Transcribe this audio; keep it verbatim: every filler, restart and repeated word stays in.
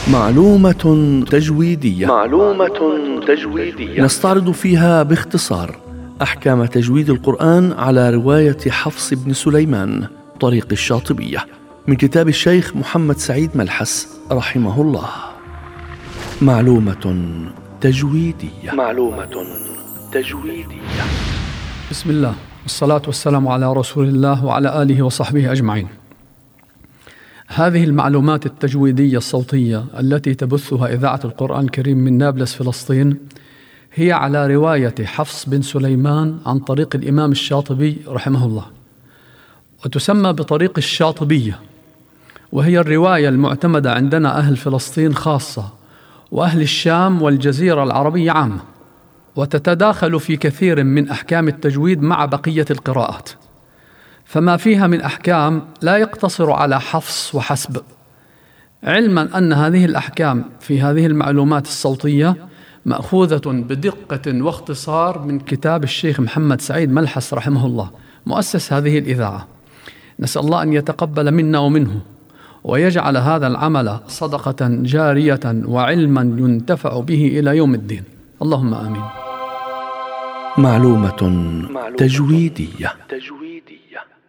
معلومة تجويدية. معلومة تجويدية نستعرض فيها باختصار أحكام تجويد القرآن على رواية حفص بن سليمان طريق الشاطبية من كتاب الشيخ محمد سعيد ملحس رحمه الله. معلومة تجويدية. معلومة تجويدية. بسم الله والصلاة والسلام على رسول الله وعلى آله وصحبه أجمعين. هذه المعلومات التجويدية الصوتية التي تبثها إذاعة القرآن الكريم من نابلس فلسطين هي على رواية حفص بن سليمان عن طريق الإمام الشاطبي رحمه الله، وتسمى بطريق الشاطبية، وهي الرواية المعتمدة عندنا أهل فلسطين خاصة وأهل الشام والجزيرة العربية عامة، وتتداخل في كثير من أحكام التجويد مع بقية القراءات، فما فيها من أحكام لا يقتصر على حفص وحسب، علما أن هذه الأحكام في هذه المعلومات الصوتية مأخوذة بدقة واختصار من كتاب الشيخ محمد سعيد ملحس رحمه الله مؤسس هذه الإذاعة. نسأل الله أن يتقبل منا ومنه ويجعل هذا العمل صدقة جارية وعلما ينتفع به إلى يوم الدين، اللهم آمين. معلومة تجويدية. تجويدية.